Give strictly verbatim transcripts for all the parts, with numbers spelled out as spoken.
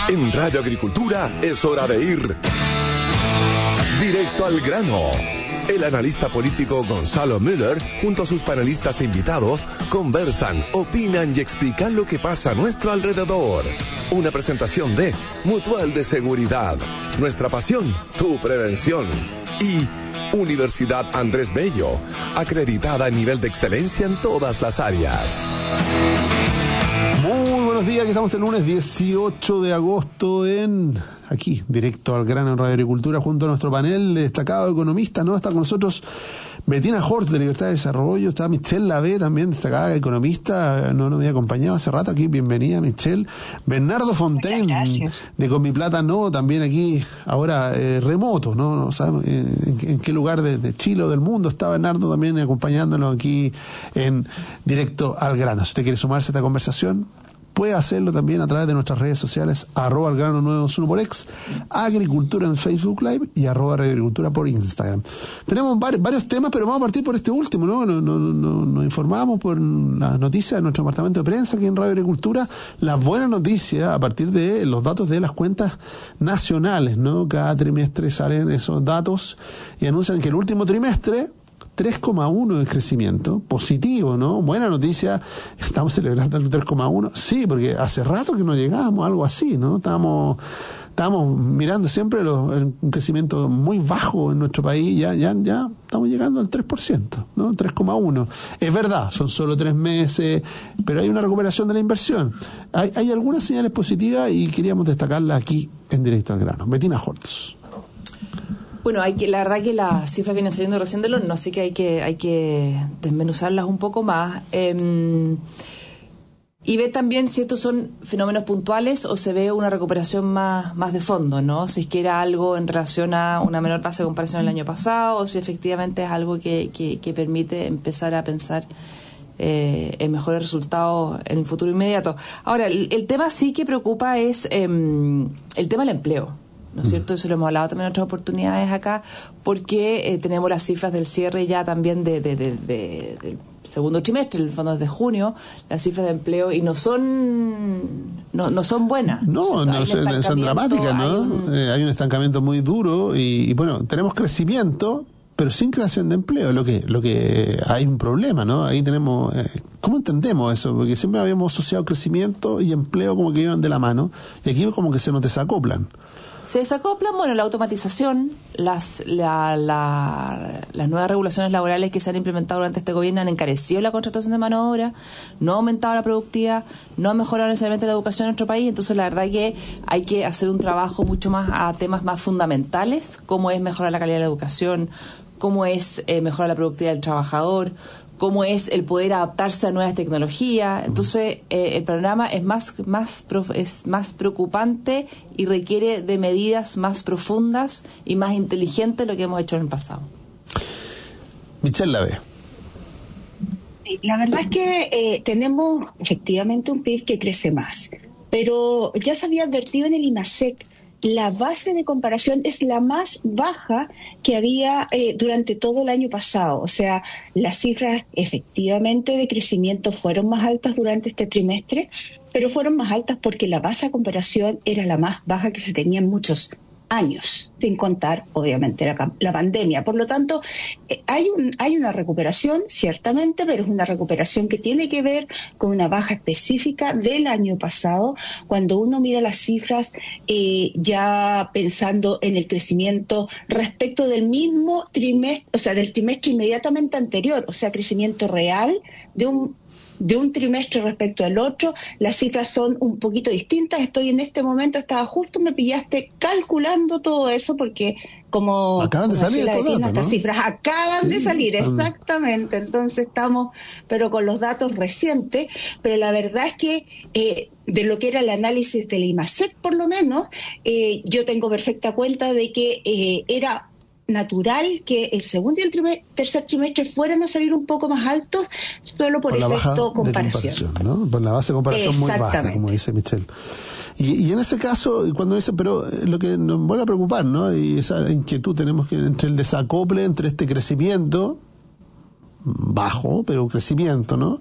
En Radio Agricultura es hora de ir directo al grano. El analista político Gonzalo Müller, junto a sus panelistas e invitados, conversan, opinan y explican lo que pasa a nuestro alrededor. Una presentación de Mutual de Seguridad, nuestra pasión, tu prevención. Y Universidad Andrés Bello, acreditada a nivel de excelencia en todas las áreas. Muy buenos días, aquí estamos el lunes dieciocho de agosto en... aquí, directo al grano en Radio Agricultura, junto a nuestro panel de destacados economistas, ¿no? Está con nosotros Bettina Hort, de Libertad de Desarrollo, está Michelle Lavé, también destacada economista, no nos había acompañado hace rato aquí, bienvenida Michelle. Bernardo Fontaine, de Con Mi Plata No, también aquí, ahora eh, remoto, ¿no? No sabemos en, en, en qué lugar de, de Chile o del mundo está Bernardo también acompañándonos aquí en directo al grano. Si usted quiere sumarse a esta conversación, puede hacerlo también a través de nuestras redes sociales, arroba el grano nueve dos uno por X, Agricultura en Facebook Live y arroba Radio Agricultura por Instagram. Tenemos varios, varios temas, pero vamos a partir por este último, ¿no? Nos, nos, nos, nos informamos por las noticias de nuestro departamento de prensa aquí en Radio Agricultura, las buenas noticias a partir de los datos de las cuentas nacionales, ¿no? Cada trimestre salen esos datos y anuncian que el último trimestre tres coma uno de crecimiento, positivo, ¿no? Buena noticia, estamos celebrando el tres coma uno, sí, porque hace rato que no llegábamos a algo así, ¿no? Estábamos, estábamos mirando siempre los, el, un crecimiento muy bajo en nuestro país, ya, ya, ya estamos llegando al tres por ciento, ¿no? tres coma uno. Es verdad, son solo tres meses, pero hay una recuperación de la inversión. Hay, hay algunas señales positivas y queríamos destacarlas aquí en Directo al Grano. Bettina Hortz. Bueno, hay que, la verdad que las cifras vienen saliendo recién del horno, así que hay que hay que desmenuzarlas un poco más. Eh, y ver también si estos son fenómenos puntuales o se ve una recuperación más, más de fondo, ¿no? Si es que era algo en relación a una menor tasa de comparación el año pasado o si efectivamente es algo que, que, que permite empezar a pensar eh, en mejores resultados en el futuro inmediato. Ahora, el, el tema sí que preocupa es eh, el tema del empleo, ¿no es cierto? Eso lo hemos hablado también en otras oportunidades acá, porque eh, tenemos las cifras del cierre ya también de, de, de, de, del segundo trimestre, en el fondo desde junio, las cifras de empleo, y no son no, no son buenas. No, no, son, son dramáticas, ¿no? Hay un, eh, hay un estancamiento muy duro y, y bueno, tenemos crecimiento, pero sin creación de empleo, lo que lo que hay un problema, ¿no? Ahí tenemos... Eh, ¿Cómo entendemos eso? Porque siempre habíamos asociado crecimiento y empleo como que iban de la mano, y aquí como que se nos desacoplan. Se desacoplan, bueno, la automatización, las la, la, las nuevas regulaciones laborales que se han implementado durante este gobierno han encarecido la contratación de mano de obra, no ha aumentado la productividad, no ha mejorado necesariamente la educación en nuestro país. Entonces la verdad que hay que hacer un trabajo mucho más a temas más fundamentales, como es mejorar la calidad de la educación, cómo es eh, mejorar la productividad del trabajador, cómo es el poder adaptarse a nuevas tecnologías. Entonces eh, el panorama es más más prof, es más preocupante y requiere de medidas más profundas y más inteligentes de lo que hemos hecho en el pasado. Michelle Lavé. La verdad es que eh, tenemos efectivamente un P I B que crece más, pero ya se había advertido en el IMASEC, la base de comparación es la más baja que había eh, durante todo el año pasado. O sea, las cifras efectivamente de crecimiento fueron más altas durante este trimestre, pero fueron más altas porque la base de comparación era la más baja que se tenía en muchos años, sin contar obviamente la, la pandemia. Por lo tanto, eh, hay un hay una recuperación ciertamente, pero es una recuperación que tiene que ver con una baja específica del año pasado. Cuando uno mira las cifras eh, ya pensando en el crecimiento respecto del mismo trimestre, o sea, del trimestre inmediatamente anterior, o sea, crecimiento real de un de un trimestre respecto al otro, las cifras son un poquito distintas. Estoy en este momento, estaba justo, me pillaste calculando todo eso porque como acaban de como salir estos datos, ¿no? Estas cifras acaban sí, de salir, están... exactamente. Entonces estamos, pero con los datos recientes, pero la verdad es que eh, de lo que era el análisis del IMASEC, por lo menos, eh, yo tengo perfecta cuenta de que eh, era natural que el segundo y el trimestre, tercer trimestre fueran a salir un poco más altos solo por, por efecto comparación. comparación, ¿no? Por la base de comparación muy baja, como dice Michelle. Y, y en ese caso, cuando dice, pero lo que nos vuelve a preocupar, ¿no? Y esa inquietud tenemos que entre el desacople, entre este crecimiento bajo, pero un crecimiento, ¿no?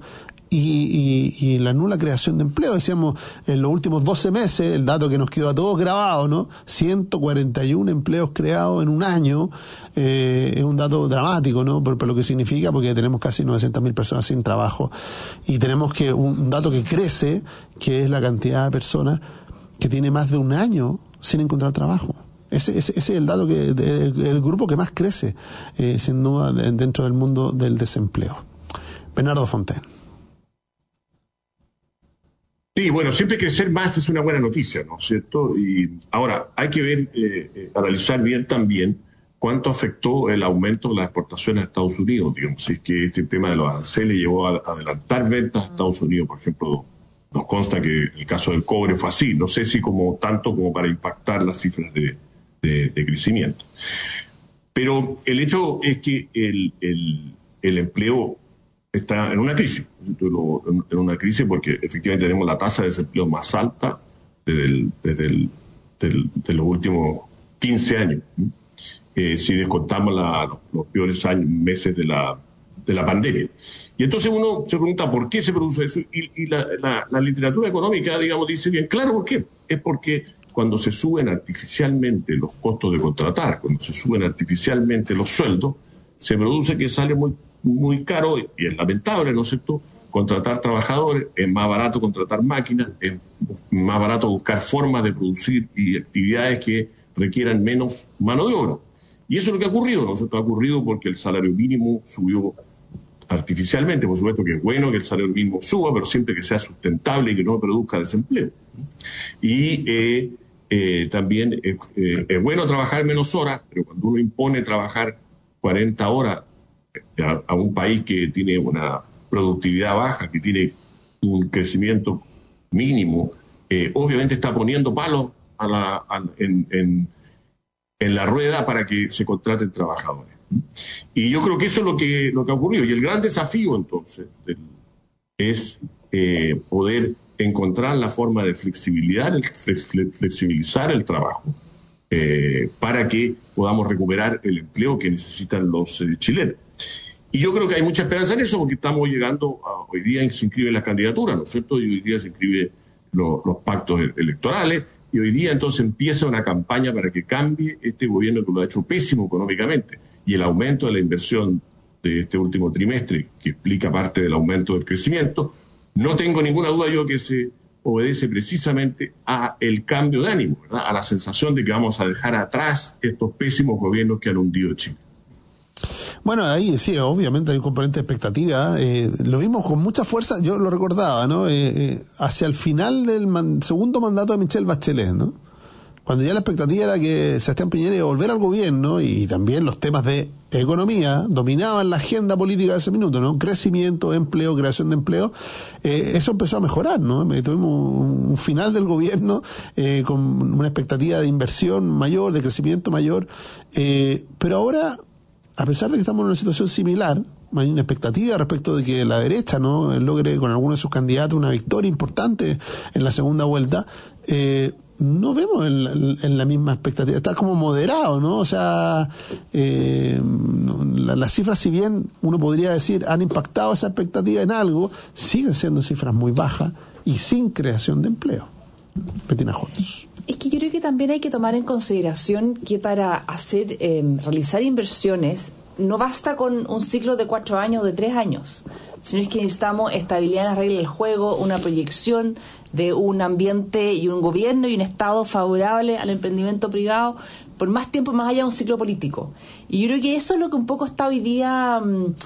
y, y, y la nula creación de empleo. Decíamos, en los últimos doce meses, el dato que nos quedó a todos grabado, ¿no? ciento cuarenta y uno empleos creados en un año, eh, es un dato dramático, ¿no? Por, por lo que significa, porque tenemos casi novecientas mil personas sin trabajo. Y tenemos que un, un dato que crece, que es la cantidad de personas que tiene más de un año sin encontrar trabajo. Ese, ese, ese es el dato que, el, el grupo que más crece, eh, sin duda, de, dentro del mundo del desempleo. Bernardo Fontaine. Sí, bueno, siempre crecer más es una buena noticia, ¿no es cierto? Y ahora, hay que ver, eh, eh, analizar bien también cuánto afectó el aumento de las exportaciones a Estados Unidos, digamos. Si es que este tema de los aranceles llevó a adelantar ventas a Estados Unidos, por ejemplo, nos consta que el caso del cobre fue así. No sé si como tanto como para impactar las cifras de, de, de crecimiento. Pero el hecho es que el, el, el empleo está en una crisis, en una crisis porque efectivamente tenemos la tasa de desempleo más alta desde, el, desde el, del, de los últimos quince años, eh, si descontamos la, los, los peores años, meses de la, de la pandemia. Y entonces uno se pregunta por qué se produce eso, y, y la, la, la literatura económica, digamos, dice bien claro por qué. Es porque cuando se suben artificialmente los costos de contratar, cuando se suben artificialmente los sueldos, se produce que sale muy muy caro, y es lamentable, ¿no es cierto?, contratar trabajadores, es más barato contratar máquinas, es más barato buscar formas de producir y actividades que requieran menos mano de obra. Y eso es lo que ha ocurrido, ¿no es cierto?, ha ocurrido porque el salario mínimo subió artificialmente. Por supuesto que es bueno que el salario mínimo suba, pero siempre que sea sustentable y que no produzca desempleo. Y eh, eh, también es, eh, es bueno trabajar menos horas, pero cuando uno impone trabajar cuarenta horas A, a un país que tiene una productividad baja, que tiene un crecimiento mínimo, eh, obviamente está poniendo palos a la, a, en, en, en la rueda para que se contraten trabajadores. Y yo creo que eso es lo que, lo que ha ocurrido. Y el gran desafío, entonces, el, es eh, poder encontrar la forma de flexibilizar el, flexibilizar el trabajo eh, para que podamos recuperar el empleo que necesitan los eh, chilenos. Y yo creo que hay mucha esperanza en eso, porque estamos llegando a, hoy día se inscriben las candidaturas, ¿no es cierto? Y hoy día se inscriben lo, los pactos electorales, y hoy día entonces empieza una campaña para que cambie este gobierno que lo ha hecho pésimo económicamente, y el aumento de la inversión de este último trimestre, que explica parte del aumento del crecimiento, no tengo ninguna duda yo que se obedece precisamente a el cambio de ánimo, ¿verdad?, a la sensación de que vamos a dejar atrás estos pésimos gobiernos que han hundido Chile. Bueno, ahí sí, obviamente hay un componente de expectativa. Eh, lo vimos con mucha fuerza, yo lo recordaba, ¿no? Eh, eh, hacia el final del man, segundo mandato de Michelle Bachelet, ¿no? Cuando ya la expectativa era que Sebastián Piñera iba a volver al gobierno, y también los temas de economía dominaban la agenda política de ese minuto, ¿no? Crecimiento, empleo, creación de empleo. Eh, eso empezó a mejorar, ¿no? Tuvimos un final del gobierno eh, con una expectativa de inversión mayor, de crecimiento mayor. Eh, pero ahora, a pesar de que estamos en una situación similar, hay una expectativa respecto de que la derecha, ¿no?, logre con alguno de sus candidatos una victoria importante en la segunda vuelta. Eh, no vemos en, en la misma expectativa, está como moderado, ¿no? O sea, eh, la, las cifras, si bien uno podría decir han impactado esa expectativa en algo, siguen siendo cifras muy bajas y sin creación de empleo. Bettina Holtz. Es que yo creo que también hay que tomar en consideración que para hacer eh, realizar inversiones no basta con un ciclo de cuatro años o de tres años, sino es que necesitamos estabilidad en las reglas del juego, una proyección de un ambiente y un gobierno y un Estado favorable al emprendimiento privado por más tiempo, más allá de un ciclo político. Y yo creo que eso es lo que un poco está hoy día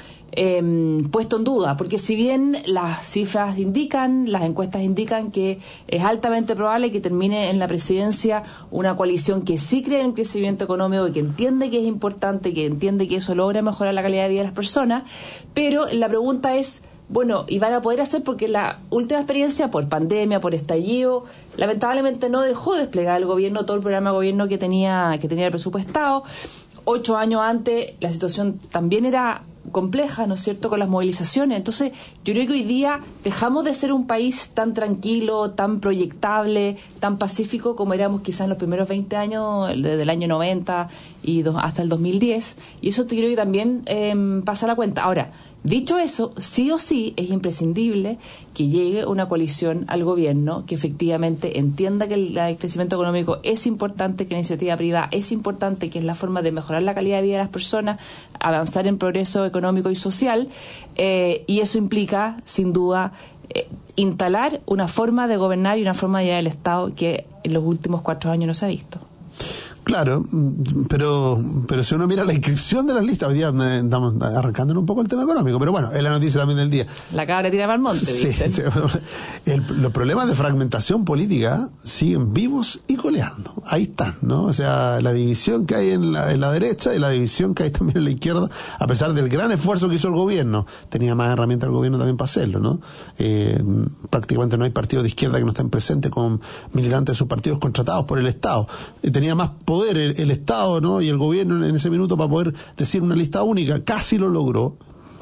eh, puesto en duda, porque si bien las cifras indican, las encuestas indican que es altamente probable que termine en la presidencia una coalición que sí cree en crecimiento económico y que entiende que es importante, que entiende que eso logra mejorar la calidad de vida de las personas, pero la pregunta es, bueno, y van a poder hacer porque la última experiencia por pandemia, por estallido, lamentablemente no dejó desplegar el gobierno todo el programa de gobierno que tenía que tenía presupuestado. Ocho años antes la situación también era compleja, ¿no es cierto?, con las movilizaciones. Entonces, yo creo que hoy día dejamos de ser un país tan tranquilo, tan proyectable, tan pacífico como éramos quizás en los primeros veinte años, desde el año noventa y do, hasta el dos mil diez, y eso te creo que también eh, pasa la cuenta. Ahora, Dicho eso, sí o sí es imprescindible que llegue una coalición al gobierno que efectivamente entienda que el, el crecimiento económico es importante, que la iniciativa privada es importante, que es la forma de mejorar la calidad de vida de las personas, avanzar en progreso económico y social, eh, y eso implica, sin duda, eh, instalar una forma de gobernar y una forma de llevar el Estado que en los últimos cuatro años no se ha visto. Claro, pero pero si uno mira la inscripción de las listas, hoy día estamos arrancando un poco el tema económico, pero bueno, es la noticia también del día. La cabra tira para el monte, sí, dicen. Sí, el, los problemas de fragmentación política siguen vivos y coleando. Ahí están, ¿no? O sea, la división que hay en la, en la derecha y la división que hay también en la izquierda, a pesar del gran esfuerzo que hizo el gobierno, tenía más herramientas el gobierno también para hacerlo, ¿no? Eh, prácticamente no hay partidos de izquierda que no estén presentes con militantes de sus partidos contratados por el Estado. Eh, tenía más poder el, el Estado, ¿no? Y el gobierno en ese minuto para poder decir una lista única. Casi lo logró.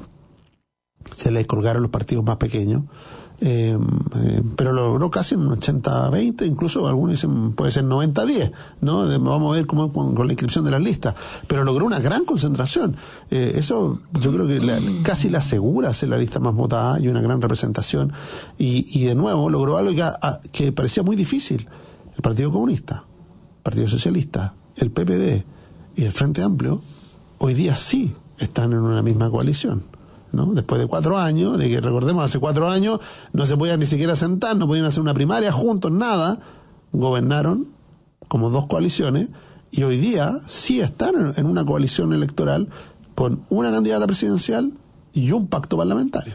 Se le colgaron los partidos más pequeños, eh, eh, pero lo logró casi en un ochenta a veinte, incluso algunos dicen puede ser noventa a diez, ¿no? De, vamos a ver cómo con, con la inscripción de las listas, pero logró una gran concentración. Eh, eso yo creo que la, casi le asegura ser la lista más votada y una gran representación, y, y de nuevo logró algo que, a, que parecía muy difícil. El Partido Comunista, Partido Socialista, el P P D y el Frente Amplio hoy día sí están en una misma coalición, ¿no? Después de cuatro años, de que recordemos, hace cuatro años no se podían ni siquiera sentar, no podían hacer una primaria juntos, nada, gobernaron como dos coaliciones y hoy día sí están en una coalición electoral con una candidata presidencial y un pacto parlamentario.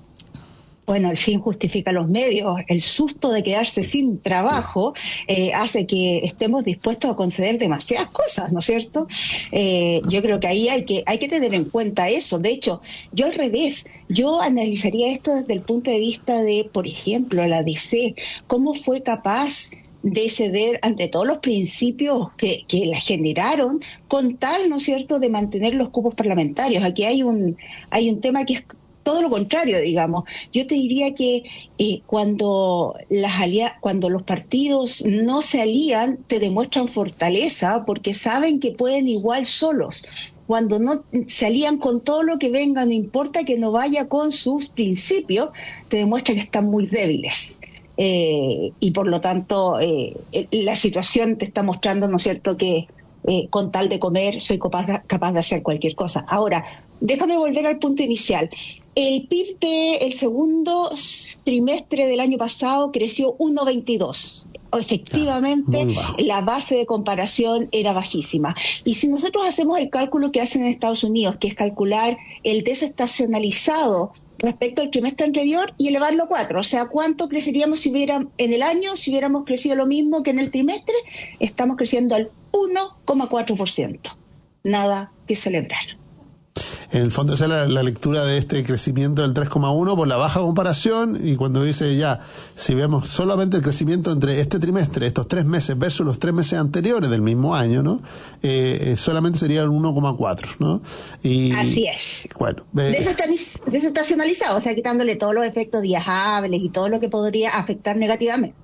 Bueno, el fin justifica los medios. El susto de quedarse sin trabajo eh, hace que estemos dispuestos a conceder demasiadas cosas, ¿no es cierto? Eh, yo creo que ahí hay que hay que tener en cuenta eso. De hecho, yo al revés, yo analizaría esto desde el punto de vista de, por ejemplo, la D C, cómo fue capaz de ceder ante todos los principios que, que la generaron con tal, ¿no es cierto?, de mantener los cupos parlamentarios. Aquí hay un hay un tema que es todo lo contrario, digamos. Yo te diría que eh, cuando las alia- cuando los partidos no se alían, te demuestran fortaleza porque saben que pueden igual solos. Cuando no se alían con todo lo que venga, no importa que no vaya con sus principios, te demuestra que están muy débiles. Eh, y por lo tanto, eh, la situación te está mostrando, ¿no es cierto?, que eh, con tal de comer soy capaz de, capaz de hacer cualquier cosa. Ahora, déjame volver al punto inicial. El P I B del segundo trimestre del año pasado creció uno coma veintidós. Efectivamente, la base de comparación era bajísima. Y si nosotros hacemos el cálculo que hacen en Estados Unidos, que es calcular el desestacionalizado respecto al trimestre anterior y elevarlo a cuatro, o sea, ¿cuánto creceríamos si hubiera en el año si hubiéramos crecido lo mismo que en el trimestre? Estamos creciendo al uno coma cuatro por ciento. Nada que celebrar. En el fondo esa es la, la lectura de este crecimiento del tres coma uno por la baja comparación, y cuando dice ya, si vemos solamente el crecimiento entre este trimestre, estos tres meses versus los tres meses anteriores del mismo año, ¿no? Eh, solamente sería el uno coma cuatro, ¿no? Y, así es. Bueno, eh, desestacionalizado, o sea, quitándole todos los efectos viajables y todo lo que podría afectar negativamente.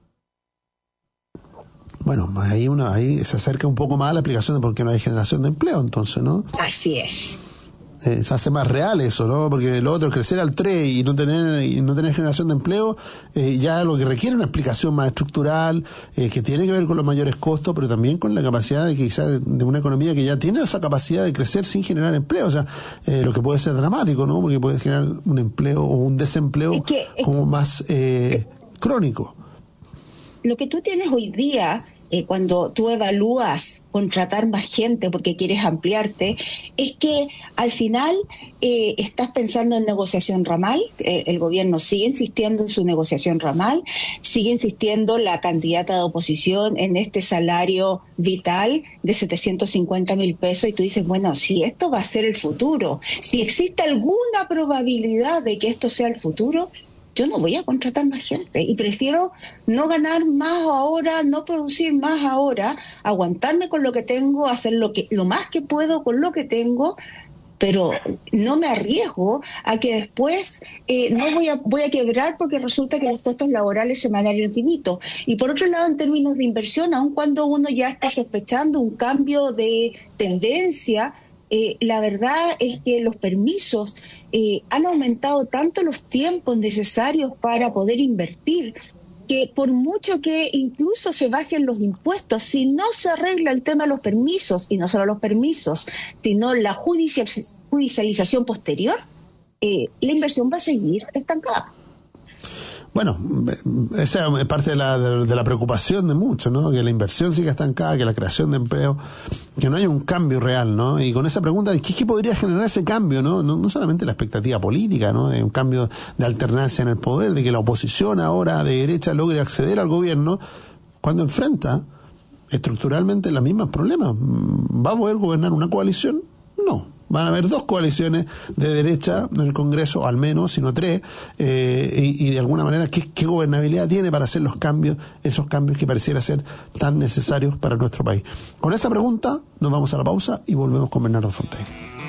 Bueno, ahí uno ahí se acerca un poco más a la explicación de por qué no hay generación de empleo, entonces, ¿no? Así es. Eh, se hace más real eso, ¿no? Porque lo otro, crecer al tres y no tener y no tener generación de empleo, eh, ya lo que requiere una explicación más estructural, eh, que tiene que ver con los mayores costos, pero también con la capacidad de quizás de, de una economía que ya tiene esa capacidad de crecer sin generar empleo, o sea, eh, lo que puede ser dramático, ¿no? Porque puede generar un empleo o un desempleo es que, es como más eh, crónico. Lo que tú tienes hoy día, eh, cuando tú evalúas contratar más gente porque quieres ampliarte, es que al final eh, estás pensando en negociación ramal. Eh, el gobierno sigue insistiendo en su negociación ramal, sigue insistiendo la candidata de oposición en este salario vital de setecientos cincuenta mil pesos, y tú dices, bueno, si esto va a ser el futuro, si existe alguna probabilidad de que esto sea el futuro, yo no voy a contratar más gente y prefiero no ganar más ahora, no producir más ahora, aguantarme con lo que tengo, hacer lo que lo más que puedo con lo que tengo, pero no me arriesgo a que después eh, no voy a voy a quebrar porque resulta que los costos laborales se van a ir infinito. Y por otro lado, en términos de inversión, aun cuando uno ya está sospechando un cambio de tendencia, Eh, la verdad es que los permisos eh, han aumentado tanto los tiempos necesarios para poder invertir, que por mucho que incluso se bajen los impuestos, si no se arregla el tema de los permisos, y no solo los permisos, sino la judicial, judicialización posterior, eh, la inversión va a seguir estancada. Bueno, esa es parte de la, de, de la preocupación de muchos, ¿no? Que la inversión siga estancada, que la creación de empleo, que no haya un cambio real, ¿no? Y con esa pregunta, ¿qué, qué podría generar ese cambio, ¿no? ¿no? No solamente la expectativa política, ¿no? De un cambio de alternancia en el poder, de que la oposición ahora de derecha logre acceder al gobierno, cuando enfrenta estructuralmente los mismos problemas. ¿Va a poder gobernar una coalición? No. Van a haber dos coaliciones de derecha en el Congreso, al menos, sino tres, eh, y, y de alguna manera, ¿qué, ¿qué gobernabilidad tiene para hacer los cambios, esos cambios que pareciera ser tan necesarios para nuestro país? Con esa pregunta nos vamos a la pausa y volvemos con Bernardo Fontaine.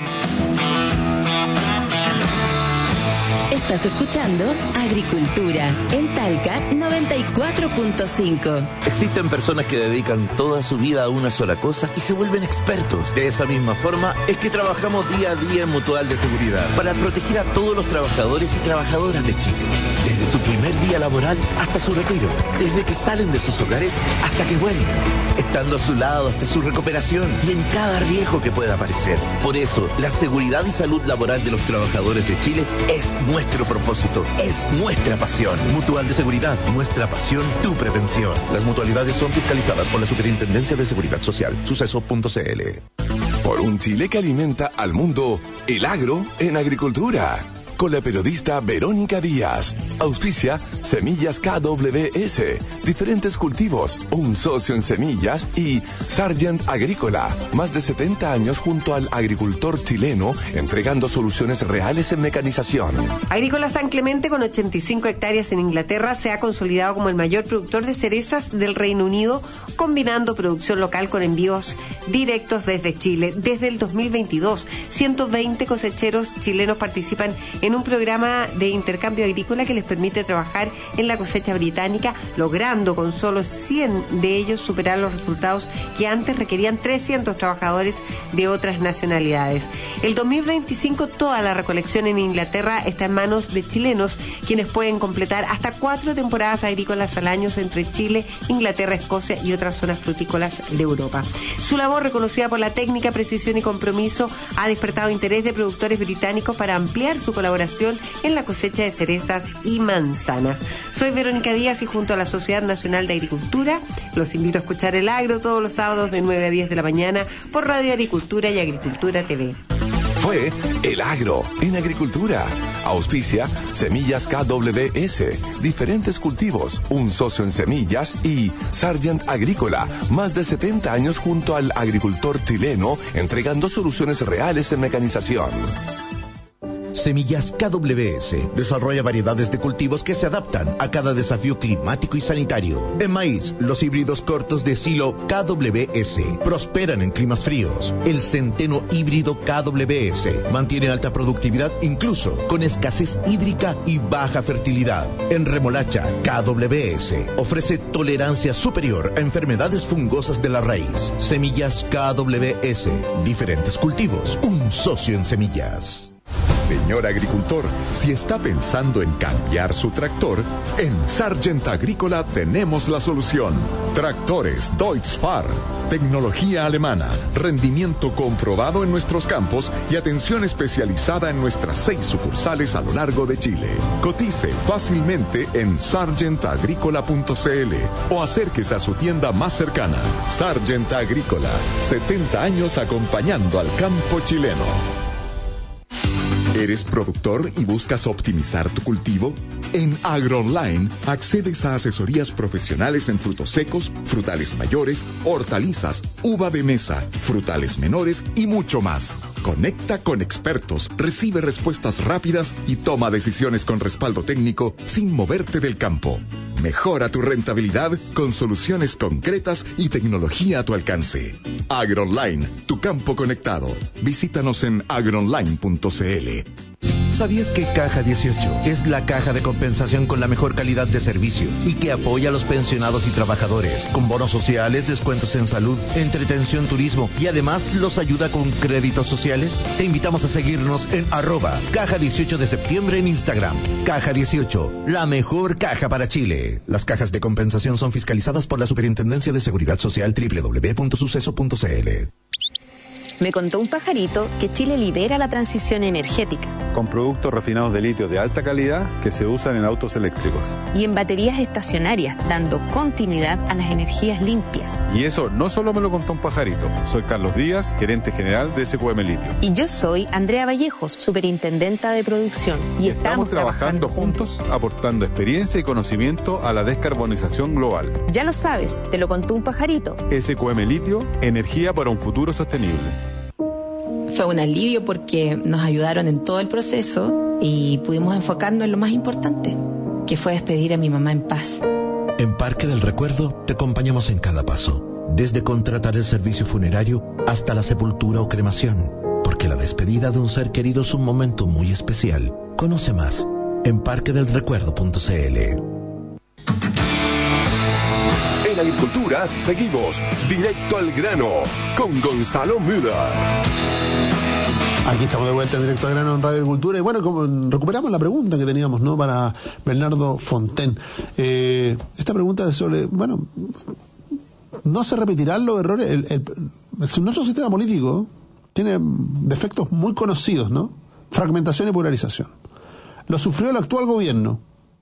Estás escuchando Agricultura en Talca noventa y cuatro punto cinco. Existen personas que dedican toda su vida a una sola cosa y se vuelven expertos. De esa misma forma es que trabajamos día a día en Mutual de Seguridad para proteger a todos los trabajadores y trabajadoras de Chile. Desde su primer día laboral hasta su retiro. Desde que salen de sus hogares hasta que vuelven. Estando a su lado hasta su recuperación y en cada riesgo que pueda aparecer. Por eso, la seguridad y salud laboral de los trabajadores de Chile es nuestro propósito, es nuestra pasión. Mutual de Seguridad, nuestra pasión, tu prevención. Las mutualidades son fiscalizadas por la Superintendencia de Seguridad Social. Suceso punto c l. Por un Chile que alimenta al mundo, el agro en agricultura. Con la periodista Verónica Díaz. Auspicia Semillas K W S. Diferentes cultivos, un socio en semillas y Sargent Agrícola. Más de setenta años junto al agricultor chileno, entregando soluciones reales en mecanización. Agrícola San Clemente, con ochenta y cinco hectáreas en Inglaterra, se ha consolidado como el mayor productor de cerezas del Reino Unido, combinando producción local con envíos directos desde Chile. Desde el dos mil veintidós, ciento veinte cosecheros chilenos participan en un programa de intercambio agrícola que les permite trabajar en la cosecha británica, logrando con solo cien de ellos superar los resultados que antes requerían trescientos trabajadores de otras nacionalidades. El dos mil veinticinco, toda la recolección en Inglaterra está en manos de chilenos, quienes pueden completar hasta cuatro temporadas agrícolas al año entre Chile, Inglaterra, Escocia y otras zonas frutícolas de Europa. Su labor, reconocida por la técnica, precisión y compromiso, ha despertado interés de productores británicos para ampliar su colaboración en la cosecha de cerezas y manzanas. Soy Verónica Díaz y junto a la Sociedad Nacional de Agricultura los invito a escuchar El Agro todos los sábados de nueve a diez de la mañana por Radio Agricultura y Agricultura T V. Fue El Agro en Agricultura. Auspicia Semillas K W S. Diferentes cultivos, un socio en semillas y Sargent Agrícola. Más de setenta años junto al agricultor chileno, entregando soluciones reales en mecanización. Semillas K W S desarrolla variedades de cultivos que se adaptan a cada desafío climático y sanitario. En maíz, los híbridos cortos de silo K W S prosperan en climas fríos. El centeno híbrido K W S mantiene alta productividad incluso con escasez hídrica y baja fertilidad. En remolacha, K W S ofrece tolerancia superior a enfermedades fungosas de la raíz. Semillas K W S, diferentes cultivos, un socio en semillas. Señor agricultor, si está pensando en cambiar su tractor, en Sargent Agrícola tenemos la solución. Tractores Deutz-Fahr, tecnología alemana, rendimiento comprobado en nuestros campos y atención especializada en nuestras seis sucursales a lo largo de Chile. Cotice fácilmente en sargent agrícola punto c l o acérquese a su tienda más cercana. Sargent Agrícola, setenta años acompañando al campo chileno. ¿Eres productor y buscas optimizar tu cultivo? En AgroOnline accedes a asesorías profesionales en frutos secos, frutales mayores, hortalizas, uva de mesa, frutales menores y mucho más. Conecta con expertos, recibe respuestas rápidas y toma decisiones con respaldo técnico sin moverte del campo. Mejora tu rentabilidad con soluciones concretas y tecnología a tu alcance. AgroOnline, tu campo conectado. Visítanos en agroonline punto c l. sabías que Caja dieciocho es la caja de compensación con la mejor calidad de servicio y que apoya a los pensionados y trabajadores con bonos sociales, descuentos en salud, entretención, turismo y además los ayuda con créditos sociales? Te invitamos a seguirnos en arroba caja dieciocho de septiembre en Instagram. Caja dieciocho, la mejor caja para Chile. Las cajas de compensación son fiscalizadas por la Superintendencia de Seguridad Social doble u doble u doble u punto suceso punto c l. Me contó un pajarito que Chile lidera la transición energética. Con productos refinados de litio de alta calidad que se usan en autos eléctricos. Y en baterías estacionarias, dando continuidad a las energías limpias. Y eso no solo me lo contó un pajarito. Soy Carlos Díaz, gerente general de S Q M Litio. Y yo soy Andrea Vallejos, superintendenta de producción. Y, y estamos, estamos trabajando, trabajando juntos, aportando experiencia y conocimiento a la descarbonización global. Ya lo sabes, te lo contó un pajarito. S Q M Litio, energía para un futuro sostenible. Fue un alivio porque nos ayudaron en todo el proceso y pudimos enfocarnos en lo más importante, que fue despedir a mi mamá en paz. En Parque del Recuerdo te acompañamos en cada paso, desde contratar el servicio funerario hasta la sepultura o cremación, porque la despedida de un ser querido es un momento muy especial. Conoce más en parque del recuerdo punto c l. En Agricultura seguimos directo al grano con Gonzalo Müller. Aquí estamos de vuelta en Directo al Grano en Radio Agricultura. Y bueno, como recuperamos la pregunta que teníamos, ¿no?, para Bernardo Fontaine. Eh, esta pregunta es sobre, bueno, ¿no se repetirán los errores? El, el, el, nuestro sistema político tiene defectos muy conocidos, ¿no? Fragmentación y polarización. Lo sufrió el actual gobierno.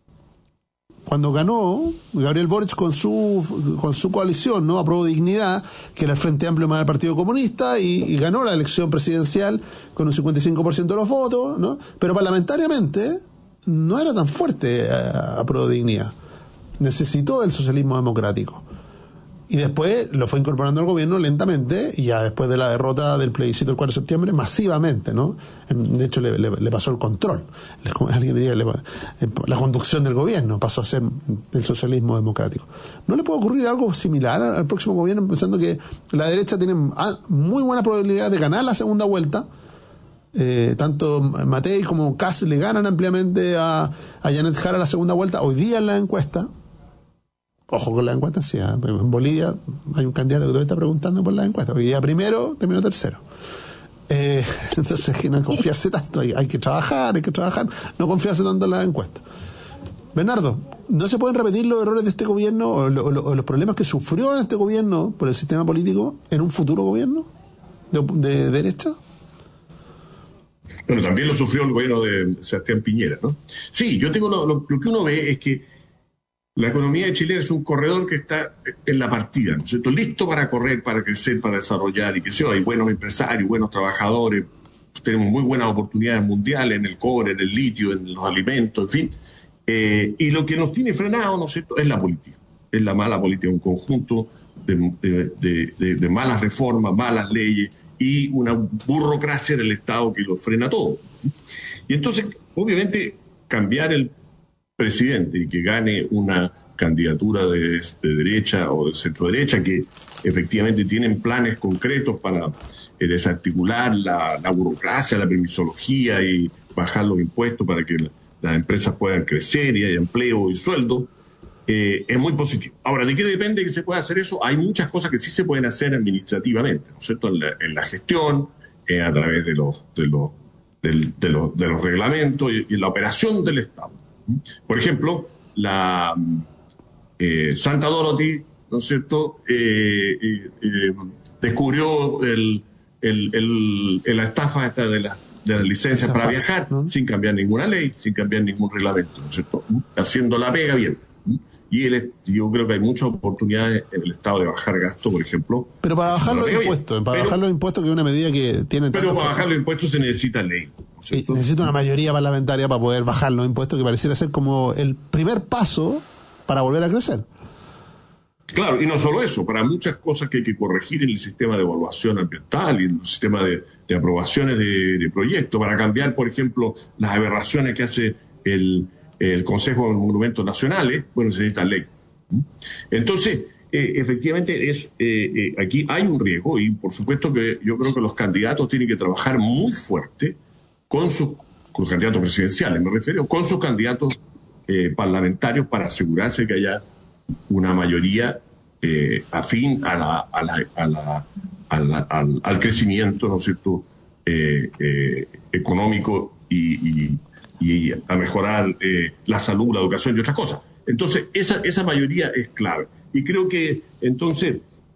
Cuando ganó Gabriel Boric con su con su coalición, ¿no?, Aprobó Dignidad, que era el Frente Amplio más del Partido Comunista, y, y ganó la elección presidencial con un cincuenta y cinco por ciento de los votos, ¿no? Pero parlamentariamente no era tan fuerte Aprobó Dignidad. Necesitó el socialismo democrático. Y después lo fue incorporando al gobierno lentamente, y ya después de la derrota del plebiscito del cuatro de septiembre, masivamente, ¿no? De hecho, le, le, le pasó el control. Alguien diría, le, la conducción del gobierno pasó a ser el socialismo democrático. ¿No le puede ocurrir algo similar al próximo gobierno, pensando que la derecha tiene muy buena probabilidad de ganar la segunda vuelta? Eh, tanto Matei como Kass le ganan ampliamente a, a Janet Jara la segunda vuelta hoy día en la encuesta. Ojo con la encuesta, sí. ¿eh? En Bolivia hay un candidato que todavía está preguntando por la encuesta. Hoy día primero, terminó tercero. Eh, entonces, no hay que confiarse tanto. Hay, hay que trabajar, hay que trabajar. No confiarse tanto en la encuesta. Bernardo, ¿no se pueden repetir los errores de este gobierno o, lo, o los problemas que sufrió en este gobierno por el sistema político en un futuro gobierno de, de derecha? Bueno, también lo sufrió el gobierno de Sebastián Piñera, ¿no? Sí, yo tengo lo, lo, lo que uno ve es que la economía de Chile es un corredor que está en la partida, ¿no es cierto?, listo para correr, para crecer, para desarrollar, y que sí, hay buenos empresarios, buenos trabajadores, tenemos muy buenas oportunidades mundiales en el cobre, en el litio, en los alimentos, en fin. Eh, y lo que nos tiene frenado, ¿no es cierto?, es la política. Es la mala política, un conjunto de, de, de, de, de malas reformas, malas leyes y una burocracia del Estado que lo frena todo. Y entonces, obviamente, cambiar el presidente y que gane una candidatura de, de derecha o de centro derecha que efectivamente tienen planes concretos para eh, desarticular la, la burocracia, la permisología y bajar los impuestos para que la, las empresas puedan crecer y haya empleo y sueldo, eh, es muy positivo. Ahora, ¿de qué depende que se pueda hacer eso? Hay muchas cosas que sí se pueden hacer administrativamente, ¿no es cierto?, en la, en la gestión, eh, a través de los, de los, del, de los, de los reglamentos y, y en la operación del Estado. Por ejemplo, la eh, Santa Dorothy, ¿no es cierto?, eh, eh, eh, descubrió el, el, el, el, la estafa esta de, la, de las licencias Esa para fácil, viajar, ¿no?, sin cambiar ninguna ley, sin cambiar ningún reglamento, ¿no es cierto?, haciendo la pega bien. Y él, yo creo que hay muchas oportunidades en el Estado de bajar gasto, por ejemplo. Pero para bajar los impuestos, para pero, bajar los impuestos, que es una medida que tiene... Pero para bajar los impuestos se necesita ley. Sí, necesita una mayoría parlamentaria para poder bajar los impuestos, que pareciera ser como el primer paso para volver a crecer. Claro, y no solo eso, para muchas cosas que hay que corregir en el sistema de evaluación ambiental y en el sistema de, de aprobaciones de, de proyectos, para cambiar, por ejemplo, las aberraciones que hace el, el Consejo de Monumentos Nacionales, bueno, se necesita ley. Entonces, eh, efectivamente, es eh, eh, aquí hay un riesgo y, por supuesto, que yo creo que los candidatos tienen que trabajar muy fuerte con sus con los candidatos presidenciales, me refiero, con sus candidatos eh, parlamentarios para asegurarse que haya una mayoría eh, afín a la, a la, a la, a la, al, al crecimiento, ¿no es cierto?, eh, eh, económico y, y, y a mejorar eh, la salud, la educación y otras cosas. Entonces, esa, esa mayoría es clave. Y creo que, entonces,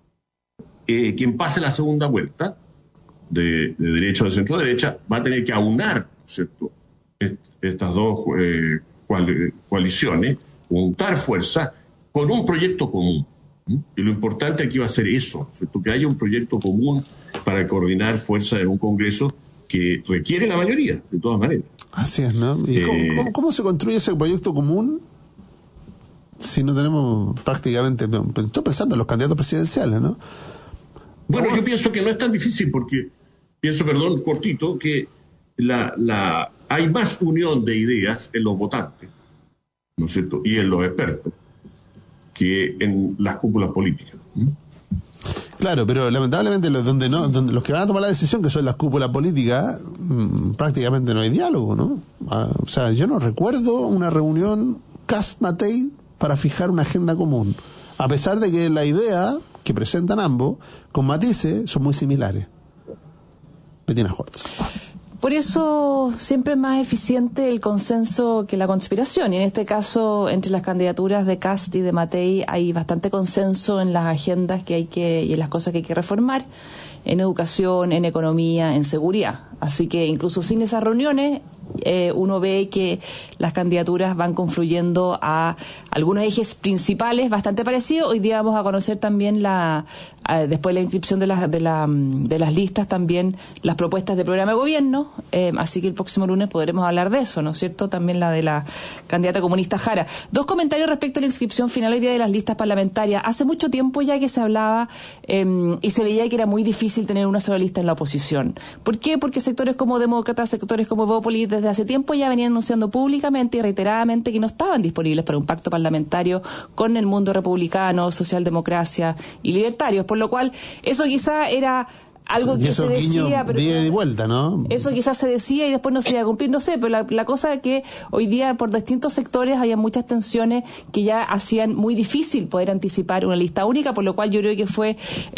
eh, quien pase la segunda vuelta de, de derecha o de centro derecha va a tener que aunar, ¿cierto?, Est, estas dos eh, coal, coaliciones, juntar fuerzas con un proyecto común. ¿Mm? Y lo importante aquí va a ser eso, ¿cierto?, que haya un proyecto común para coordinar fuerzas en un Congreso que requiere la mayoría, de todas maneras. Así es, ¿no? ¿Y eh, cómo, cómo, cómo se construye ese proyecto común si no tenemos prácticamente... Estoy pensando en los candidatos presidenciales, ¿no? Bueno, yo pienso que no es tan difícil porque, pienso, perdón, cortito, que la, la hay más unión de ideas en los votantes, ¿no es cierto?, y en los expertos, que en las cúpulas políticas. ¿Mm? Claro, pero lamentablemente los, donde no, donde los que van a tomar la decisión, que son las cúpulas políticas, mmm, prácticamente no hay diálogo, ¿no? Ah, o sea, yo no recuerdo una reunión Kast-Matei para fijar una agenda común, a pesar de que la idea que presentan ambos, con matices, son muy similares. Bettina Hortz. Por eso siempre es más eficiente el consenso que la conspiración, y en este caso entre las candidaturas de Kast y de Matei hay bastante consenso en las agendas que hay que y en las cosas que hay que reformar, en educación, en economía, en seguridad. Así que incluso sin esas reuniones eh, uno ve que las candidaturas van confluyendo a algunos ejes principales bastante parecidos. Hoy día vamos a conocer también la eh, después de la inscripción de, la, de, la, de las listas, también las propuestas de programa de gobierno, eh, así que el próximo lunes podremos hablar de eso, ¿no es cierto? También la de la candidata comunista Jara. Dos comentarios respecto a la inscripción final hoy día de las listas parlamentarias. Hace mucho tiempo ya que se hablaba eh, y se veía que era muy difícil tener una sola lista en la oposición. ¿Por qué? Porque sectores como Demócratas, sectores como Evópolis, desde hace tiempo ya venían anunciando públicamente y reiteradamente que no estaban disponibles para un pacto parlamentario con el mundo republicano, socialdemocracia y libertarios, por lo cual eso quizá era algo que se decía, pero día y vuelta, ¿no? Eso quizás se decía y después no se iba a cumplir, no sé, pero la, la cosa es que hoy día por distintos sectores había muchas tensiones que ya hacían muy difícil poder anticipar una lista única, por lo cual yo creo que fue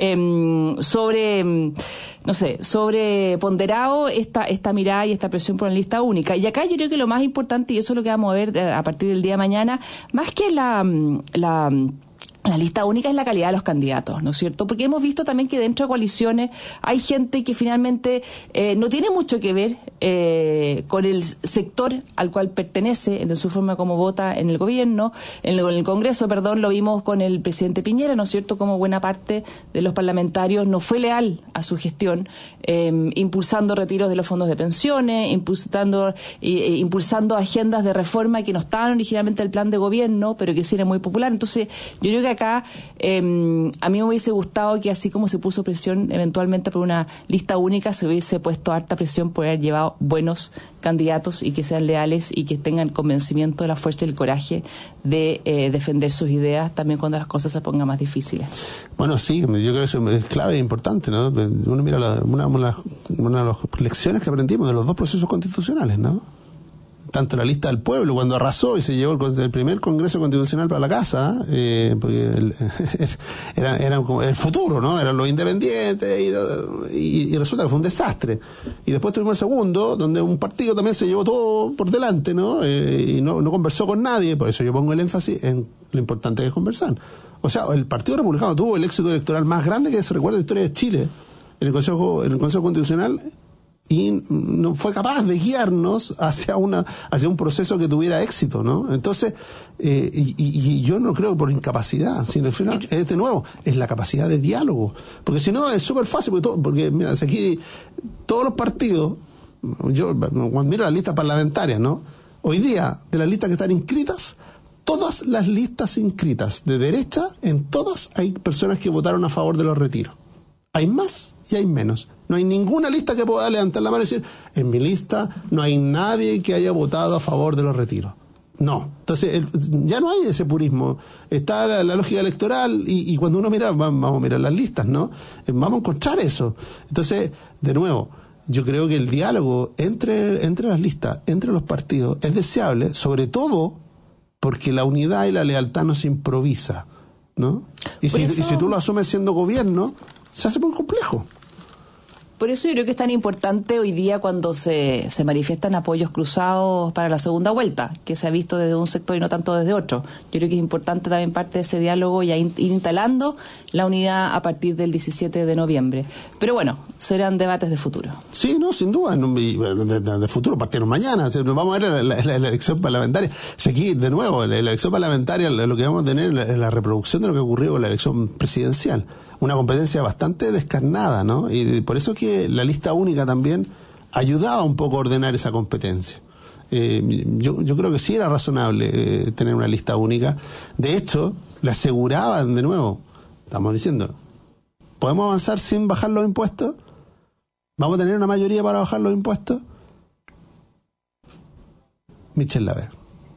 eh, sobre, no sé, sobreponderado esta esta mirada y esta presión por una lista única. Y acá yo creo que lo más importante, y eso es lo que vamos a ver a partir del día de mañana, más que la la La lista única es la calidad de los candidatos, ¿no es cierto? Porque hemos visto también que dentro de coaliciones hay gente que finalmente eh, no tiene mucho que ver eh, con el sector al cual pertenece, en su forma como vota en el gobierno, en el, en el Congreso, perdón, lo vimos con el presidente Piñera, ¿no es cierto? Como buena parte de los parlamentarios no fue leal a su gestión, eh, impulsando retiros de los fondos de pensiones, impulsando, eh, impulsando agendas de reforma que no estaban originalmente en el plan de gobierno, pero que sí era muy popular. Entonces, yo creo que acá eh, a mí me hubiese gustado que así como se puso presión eventualmente por una lista única, se hubiese puesto harta presión por haber llevado buenos candidatos y que sean leales y que tengan convencimiento de la fuerza y el coraje de eh, defender sus ideas también cuando las cosas se pongan más difíciles. Bueno, sí, yo creo que eso es clave e importante, ¿no? Uno mira la, una, una, una de las lecciones que aprendimos de los dos procesos constitucionales, ¿no? Tanto la lista del pueblo, cuando arrasó y se llevó el, el primer Congreso Constitucional para la casa, eh, porque el, era, era como el futuro, ¿no? Eran los independientes y, y, y resulta que fue un desastre. Y después tuvimos el segundo, donde un partido también se llevó todo por delante, ¿no? Eh, y no, no conversó con nadie, por eso yo pongo el énfasis en lo importante que es conversar. O sea, el Partido Republicano tuvo el éxito electoral más grande que se recuerda en la historia de Chile, en el Consejo, en el Consejo Constitucional, y no fue capaz de guiarnos hacia una hacia un proceso que tuviera éxito, ¿no? Entonces, eh, y, y yo no creo por incapacidad, sino al final, es de nuevo, es la capacidad de diálogo, porque si no es súper fácil, porque, todo, porque mira, aquí todos los partidos, yo cuando miro las listas parlamentarias, ¿no? Hoy día, de las listas que están inscritas, todas las listas inscritas de derecha, en todas hay personas que votaron a favor de los retiros. Hay más y hay menos. No hay ninguna lista que pueda levantar la mano y decir, en mi lista no hay nadie que haya votado a favor de los retiros. No. Entonces, el, ya no hay ese purismo. Está la, la lógica electoral y, y cuando uno mira, vamos a mirar las listas, ¿no? Vamos a encontrar eso. Entonces, de nuevo, yo creo que el diálogo entre, entre las listas, entre los partidos, es deseable, sobre todo porque la unidad y la lealtad no se improvisa, ¿no? Y si, eso, y si tú lo asumes siendo gobierno, se hace muy complejo. Por eso yo creo que es tan importante hoy día cuando se, se manifiestan apoyos cruzados para la segunda vuelta, que se ha visto desde un sector y no tanto desde otro. Yo creo que es importante también parte de ese diálogo y ir instalando la unidad a partir del diecisiete de noviembre. Pero bueno, serán debates de futuro. Sí, no, sin duda, de, de, de futuro partieron mañana. O sea, vamos a ver la, la, la, la elección parlamentaria. Si aquí, de nuevo, la, la elección parlamentaria, lo que vamos a tener es la reproducción de lo que ocurrió con la elección presidencial. Una competencia bastante descarnada, ¿no? Y por eso que la lista única también ayudaba un poco a ordenar esa competencia. Eh, yo, yo creo que sí era razonable eh, tener una lista única. De hecho, le aseguraban de nuevo, estamos diciendo, ¿podemos avanzar sin bajar los impuestos? ¿Vamos a tener una mayoría para bajar los impuestos? Michelle Laver.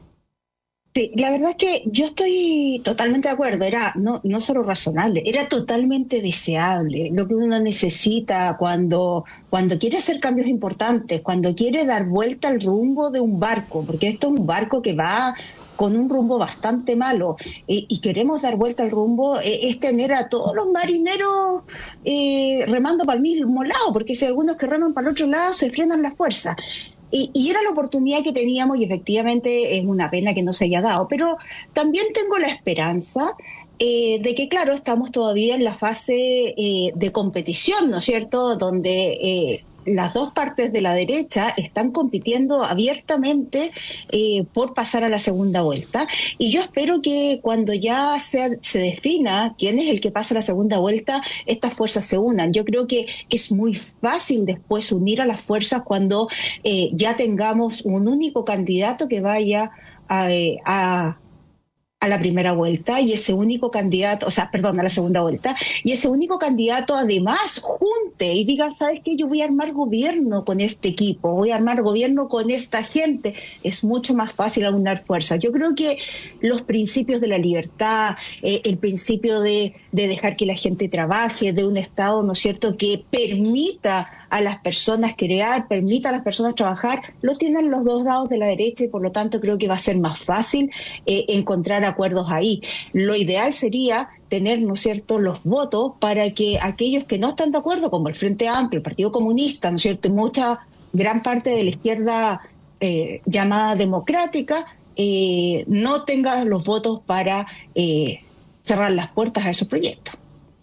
Sí, la verdad es que yo estoy totalmente de acuerdo, era no, no solo razonable, era totalmente deseable, lo que uno necesita cuando, cuando quiere hacer cambios importantes, cuando quiere dar vuelta al rumbo de un barco, porque esto es un barco que va con un rumbo bastante malo, eh, y queremos dar vuelta al rumbo, eh, es tener a todos los marineros eh, remando para el mismo lado, porque si hay algunos que reman para el otro lado se frenan las fuerzas. Y, y era la oportunidad que teníamos y efectivamente es una pena que no se haya dado. Pero también tengo la esperanza eh, de que, claro, estamos todavía en la fase eh, de competición, ¿no es cierto?, donde eh, las dos partes de la derecha están compitiendo abiertamente eh, por pasar a la segunda vuelta. Y yo espero que cuando ya se, se defina quién es el que pasa a la segunda vuelta, estas fuerzas se unan. Yo creo que es muy fácil después unir a las fuerzas cuando eh, ya tengamos un único candidato que vaya a... a a la primera vuelta y ese único candidato, o sea, perdón, a la segunda vuelta, y ese único candidato además junte y diga, ¿sabes qué? Yo voy a armar gobierno con este equipo, voy a armar gobierno con esta gente. Es mucho más fácil aunar fuerzas. Yo creo que los principios de la libertad, eh, el principio de, de dejar que la gente trabaje, de un Estado, ¿no es cierto?, que permita a las personas crear, permita a las personas trabajar, lo tienen los dos lados de la derecha y por lo tanto creo que va a ser más fácil eh, encontrar acuerdos ahí. Lo ideal sería tener, ¿no es cierto?, los votos para que aquellos que no están de acuerdo, como el Frente Amplio, el Partido Comunista, ¿no es cierto?, y mucha, gran parte de la izquierda eh, llamada democrática, eh, no tenga los votos para eh, cerrar las puertas a esos proyectos.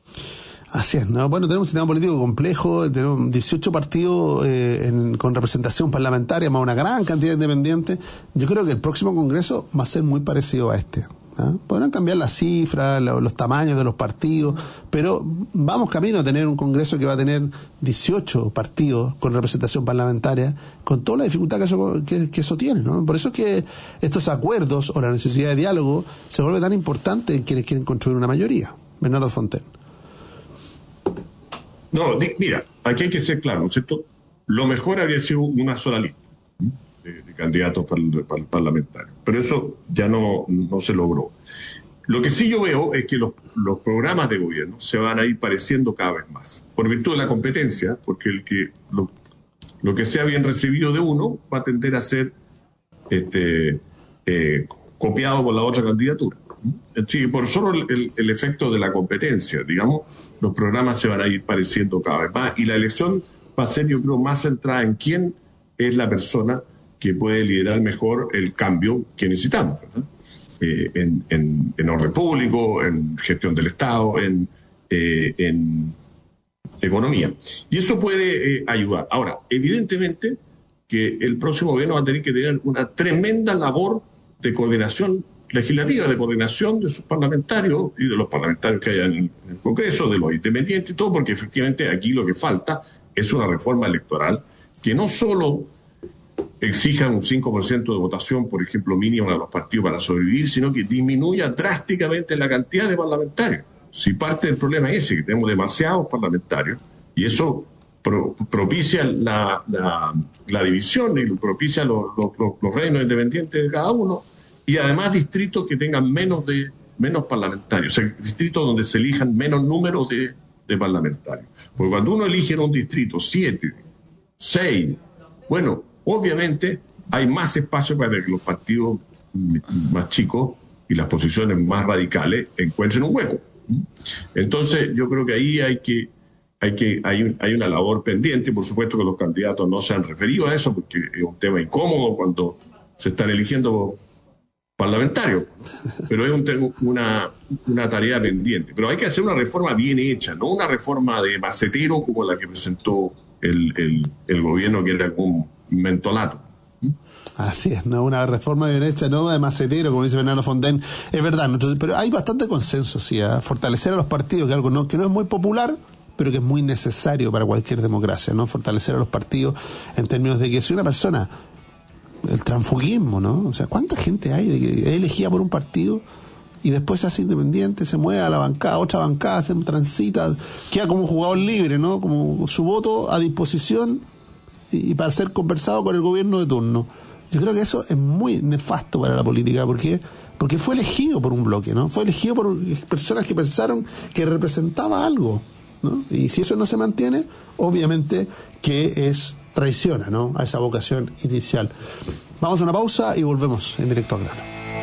Así es, ¿no? Bueno, tenemos un sistema político complejo, tenemos dieciocho partidos eh, en, con representación parlamentaria, más una gran cantidad de independientes. Yo creo que el próximo Congreso va a ser muy parecido a este. ¿Ah? Podrán cambiar las cifras, lo, los tamaños de los partidos, pero vamos camino a tener un Congreso que va a tener dieciocho partidos con representación parlamentaria, con toda la dificultad que eso, que, que eso tiene, ¿no? Por eso es que estos acuerdos o la necesidad de diálogo se vuelve tan importante en quienes quieren construir una mayoría. Bernardo Fontaine. No, di, mira, aquí hay que ser claro, ¿no es cierto? Lo mejor habría sido una sola lista de, de candidatos para el, para el parlamentario, pero eso ya no, no se logró. Lo que sí yo veo es que los, los programas de gobierno se van a ir pareciendo cada vez más, por virtud de la competencia, porque el que lo, lo que sea bien recibido de uno va a tender a ser este, eh, copiado por la otra candidatura. Sí, por solo el, el efecto de la competencia, digamos, los programas se van a ir pareciendo cada vez más y la elección va a ser, yo creo, más centrada en quién es la persona que puede liderar mejor el cambio que necesitamos, ¿verdad? Eh, en, en, en orden público, en gestión del Estado, en, eh, en economía. Y eso puede eh, ayudar. Ahora, evidentemente que el próximo gobierno va a tener que tener una tremenda labor de coordinación legislativa, de coordinación de sus parlamentarios y de los parlamentarios que hay en el, en el Congreso, de los independientes y todo, porque efectivamente aquí lo que falta es una reforma electoral que no solo exija un cinco por ciento de votación, por ejemplo, mínimo a los partidos para sobrevivir, sino que disminuya drásticamente la cantidad de parlamentarios. Si parte del problema es ese, que tenemos demasiados parlamentarios, y eso pro, propicia la, la, la división y propicia los, los, los reinos independientes de cada uno, y además distritos que tengan menos de menos parlamentarios, o sea, distritos donde se elijan menos números de, de parlamentarios. Porque cuando uno elige en un distrito siete seis. Bueno, obviamente hay más espacio para que los partidos más chicos y las posiciones más radicales encuentren un hueco. Entonces, yo creo que ahí hay que, hay que, hay, un, hay una labor pendiente. Por supuesto que los candidatos no se han referido a eso, porque es un tema incómodo cuando se están eligiendo parlamentarios, pero es un tema, una, una tarea pendiente. Pero hay que hacer una reforma bien hecha, no una reforma de macetero como la que presentó el, el, el gobierno, que era un mentolato. Así es, no una reforma bien hecha, no de macetero, como dice Bernardo Fontaine. Es verdad, nosotros, pero hay bastante consenso, sí, a fortalecer a los partidos, que algo no, que no es muy popular, pero que es muy necesario para cualquier democracia, ¿no? Fortalecer a los partidos en términos de que si una persona, el transfugismo, ¿no? O sea, ¿cuánta gente hay de que es elegida por un partido y después se hace independiente, se mueve a la bancada, otra bancada, se transita, queda como jugador libre, ¿no? Como su voto a disposición y, y para ser conversado con el gobierno de turno. Yo creo que eso es muy nefasto para la política, porque porque fue elegido por un bloque, ¿no? Fue elegido por personas que pensaron que representaba algo, ¿no? Y si eso no se mantiene, obviamente que es traiciona, ¿no?, a esa vocación inicial. Vamos a una pausa y volvemos en Directo al Grano.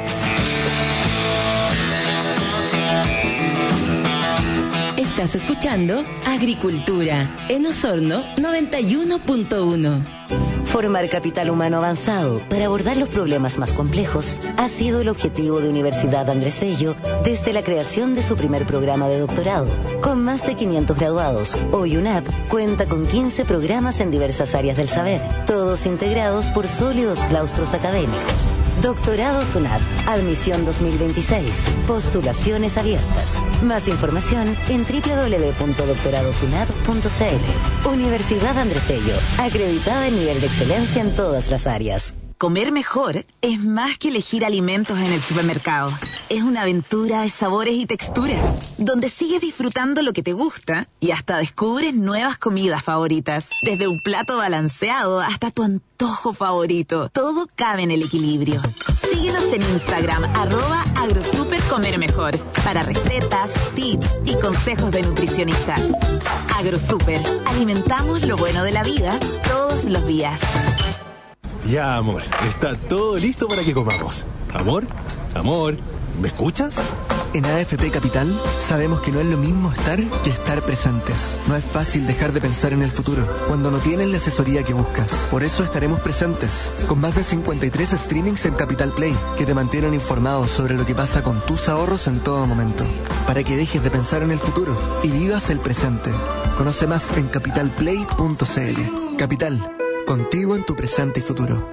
Estás escuchando Agricultura en Osorno noventa y uno punto uno. Formar capital humano avanzado para abordar los problemas más complejos ha sido el objetivo de Universidad Andrés Bello desde la creación de su primer programa de doctorado. Con más de quinientos graduados, hoy UNAP cuenta con quince programas en diversas áreas del saber, todos integrados por sólidos claustros académicos. Doctorados UNAP, admisión dos mil veintiséis, postulaciones abiertas. Más información en doble u doble u doble u punto doctorados unap punto c l. Universidad Andrés Bello, acreditada en nivel de excelencia en todas las áreas. Comer mejor es más que elegir alimentos en el supermercado. Es una aventura de sabores y texturas, donde sigues disfrutando lo que te gusta y hasta descubres nuevas comidas favoritas. Desde un plato balanceado hasta tu antojo favorito, todo cabe en el equilibrio. Síguenos en Instagram, arroba agrosupercomermejor, para recetas, tips y consejos de nutricionistas. Agrosuper, alimentamos lo bueno de la vida todos los días. Ya, amor, está todo listo para que comamos. Amor, amor, ¿me escuchas? En A F P Capital sabemos que no es lo mismo estar que estar presentes. No es fácil dejar de pensar en el futuro cuando no tienes la asesoría que buscas. Por eso estaremos presentes con más de cincuenta y tres streamings en Capital Play que te mantienen informados sobre lo que pasa con tus ahorros en todo momento, para que dejes de pensar en el futuro y vivas el presente. Conoce más en capital play punto c l. Capital, contigo en tu presente y futuro.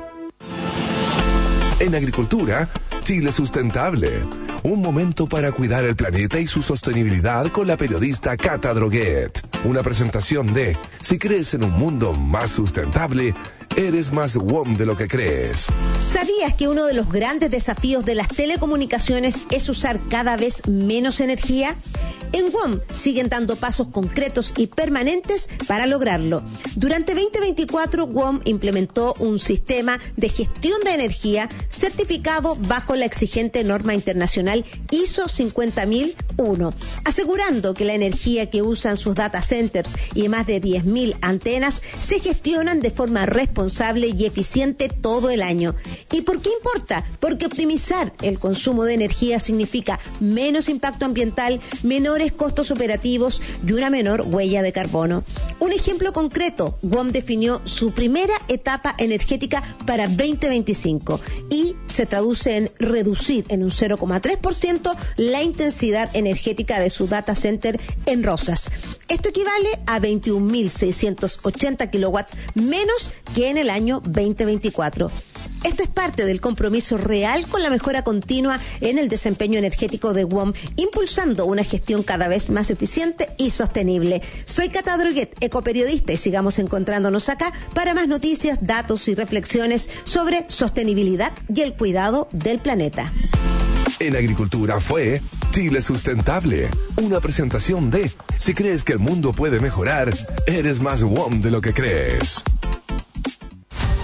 En Agricultura, Chile Sustentable. Un momento para cuidar el planeta y su sostenibilidad con la periodista Cata Droguet. Una presentación de Si crees en un mundo más sustentable, eres más W O M de lo que crees. ¿Sabías que uno de los grandes desafíos de las telecomunicaciones es usar cada vez menos energía? En W O M siguen dando pasos concretos y permanentes para lograrlo. Durante veinte veinticuatro, W O M implementó un sistema de gestión de energía certificado bajo la exigente norma internacional I S O cincuenta mil uno, asegurando que la energía que usan sus data centers y más de diez mil antenas se gestionan de forma responsable y eficiente todo el año. ¿Y por qué importa? Porque optimizar el consumo de energía significa menos impacto ambiental, menores costos operativos y una menor huella de carbono. Un ejemplo concreto, W O M definió su primera etapa energética para veinte veinticinco y se traduce en reducir en un cero coma tres por ciento la intensidad energética de su data center en Rosas. Esto equivale a veintiún mil seiscientos ochenta kilowatts menos que en el año veinte veinticuatro. Esto es parte del compromiso real con la mejora continua en el desempeño energético de W O M, impulsando una gestión cada vez más eficiente y sostenible. Soy Cata Droguet, ecoperiodista, y sigamos encontrándonos acá para más noticias, datos y reflexiones sobre sostenibilidad y el cuidado del planeta. En Agricultura fue Chile Sustentable, una presentación de Si crees que el mundo puede mejorar, eres más W O M de lo que crees.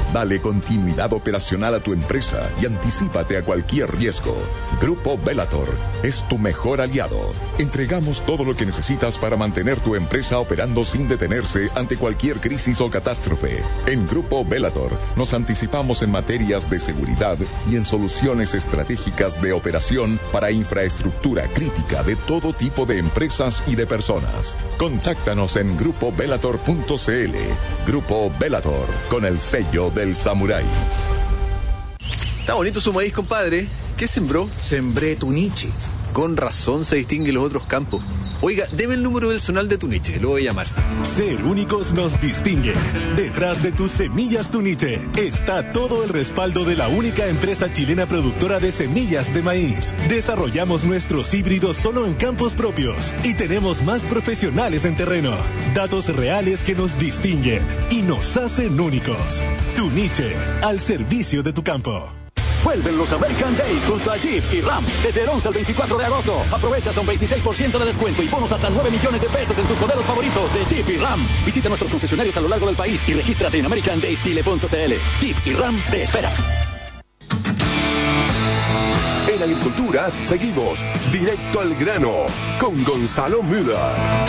Dale continuidad operacional a tu empresa y anticípate a cualquier riesgo. Grupo Bellator es tu mejor aliado. Entregamos todo lo que necesitas para mantener tu empresa operando sin detenerse ante cualquier crisis o catástrofe. En Grupo Bellator nos anticipamos en materias de seguridad y en soluciones estratégicas de operación para infraestructura crítica de todo tipo de empresas y de personas. Contáctanos en grupo bellator punto c l. Grupo Bellator, con el sello del samurái. Está bonito su maíz, compadre. ¿Qué sembró? Sembré Tuniche. Con razón se distingue los otros campos. Oiga, deme el número del zonal de Tuniche, lo voy a llamar. Ser únicos nos distingue. Detrás de tus semillas Tuniche está todo el respaldo de la única empresa chilena productora de semillas de maíz. Desarrollamos nuestros híbridos solo en campos propios y tenemos más profesionales en terreno. Datos reales que nos distinguen y nos hacen únicos. Tuniche, al servicio de tu campo. Vuelven los American Days junto a Jeep y Ram. Desde el once al veinticuatro de agosto. Aprovecha hasta un veintiséis por ciento de descuento y bonos hasta nueve millones de pesos en tus modelos favoritos de Jeep y Ram. Visita nuestros concesionarios a lo largo del país y regístrate en american days chile punto c l. Jeep y Ram te espera. En Agricultura seguimos directo al grano con Gonzalo Müller.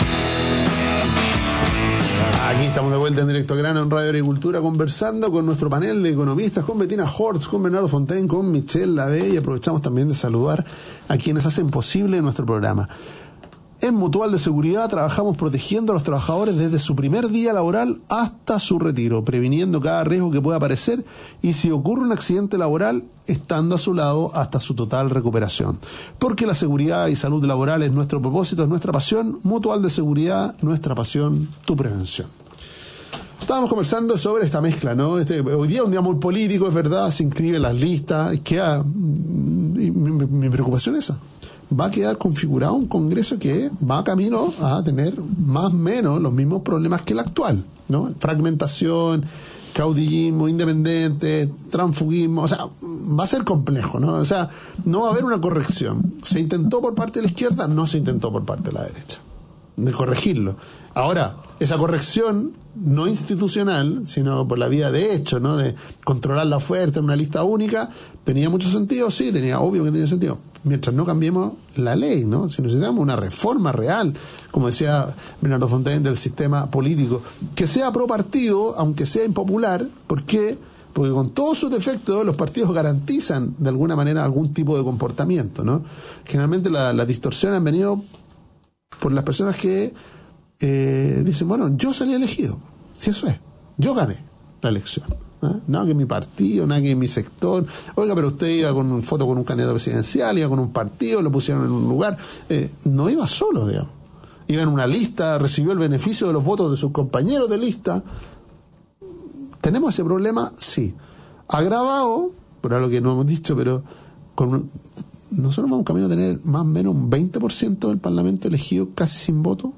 Aquí estamos de vuelta en Directo al Grano en Radio Agricultura, conversando con nuestro panel de economistas, con Bettina Hortz, con Bernardo Fontaine, con Michelle Lavey, y aprovechamos también de saludar a quienes hacen posible nuestro programa. En Mutual de Seguridad trabajamos protegiendo a los trabajadores desde su primer día laboral hasta su retiro, previniendo cada riesgo que pueda aparecer y, si ocurre un accidente laboral, estando a su lado hasta su total recuperación. Porque la seguridad y salud laboral es nuestro propósito, es nuestra pasión. Mutual de Seguridad, nuestra pasión, tu prevención. Estábamos conversando sobre esta mezcla, ¿no? Este, hoy día es un día muy político, es verdad, se inscriben las listas, queda, mi, mi, mi preocupación es esa. Va a quedar configurado un Congreso que va camino a tener más o menos los mismos problemas que el actual, ¿no? Fragmentación, caudillismo, independiente, transfugismo, o sea, va a ser complejo, ¿no? O sea, no va a haber una corrección. Se intentó por parte de la izquierda, no se intentó por parte de la derecha, de corregirlo. Ahora, esa corrección no institucional, sino por la vía de hecho, ¿no? De controlar la oferta en una lista única, ¿tenía mucho sentido? Sí, tenía, obvio que tenía sentido. Mientras no cambiemos la ley, ¿no? Si necesitamos una reforma real, como decía Bernardo Fontaine, del sistema político, que sea pro partido, aunque sea impopular. ¿Por qué? Porque con todos sus defectos los partidos garantizan de alguna manera algún tipo de comportamiento, ¿no? Generalmente la, las distorsiones han venido por las personas que eh, dicen, bueno, yo salí elegido, si eso es, yo gané la elección. ¿Ah? Nada que mi partido, nada que mi sector. Oiga, pero usted iba con una foto con un candidato presidencial, iba con un partido, lo pusieron en un lugar. Eh, no iba solo, digamos. Iba en una lista, recibió el beneficio de los votos de sus compañeros de lista. ¿Tenemos ese problema? Sí. Agravado, por algo que no hemos dicho, pero con, nosotros vamos camino a tener más o menos un veinte por ciento del Parlamento elegido casi sin voto.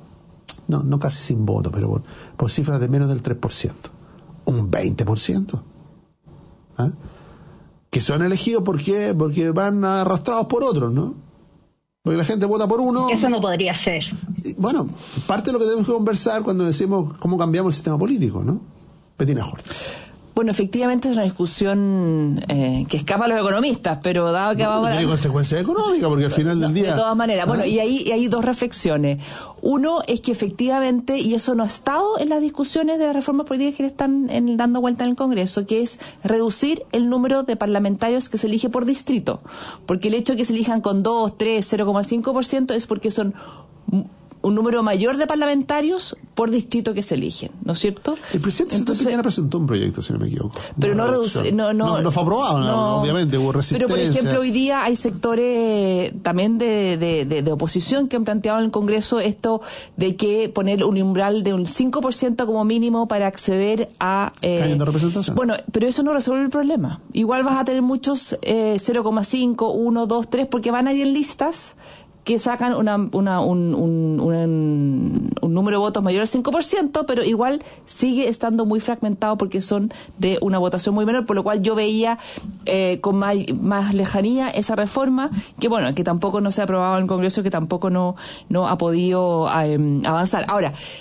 No, no casi sin voto, pero por, por cifras de menos del tres por ciento. Un veinte por ciento. ¿Ah? Que son elegidos porque, porque van arrastrados por otros, ¿no? Porque la gente vota por uno. Eso no podría ser. Bueno, parte de lo que tenemos que conversar cuando decimos cómo cambiamos el sistema político, ¿no? Bettina Hortz. Bueno, efectivamente es una discusión eh, que escapa a los economistas, pero dado que no, vamos a... tiene consecuencias económicas, porque al final no, del día... De todas maneras. ¿Ah? Bueno, y ahí y hay dos reflexiones. Uno es que efectivamente, y eso no ha estado en las discusiones de las reformas políticas que le están en, dando vuelta en el Congreso, que es reducir el número de parlamentarios que se elige por distrito. Porque el hecho de que se elijan con dos, tres, cero coma cinco por ciento es porque son un número mayor de parlamentarios por distrito que se eligen, ¿no es cierto? El presidente Entonces, ya presentó un proyecto, si no me equivoco. Pero no, reduce, no, no, no, no fue aprobado, no, obviamente, hubo resistencia. Pero, por ejemplo, hoy día hay sectores también de, de, de, de oposición que han planteado en el Congreso esto de que poner un umbral de un cinco por ciento como mínimo para acceder a... Eh, de representación. Bueno, pero eso no resuelve el problema. Igual vas a tener muchos eh, cero coma cinco, uno, dos, tres, porque van a ir en listas que sacan una, una, un, un, un, un número de votos mayor al cinco por ciento, pero igual sigue estando muy fragmentado porque son de una votación muy menor, por lo cual yo veía eh, con más, más lejanía esa reforma, que bueno, que tampoco no se ha aprobado en el Congreso, que tampoco no, no ha podido eh, avanzar. Ahora,